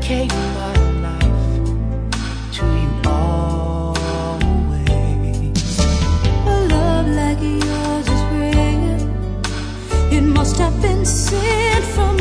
dedicate my life to you always. A love like yours is rare. It must have been sent from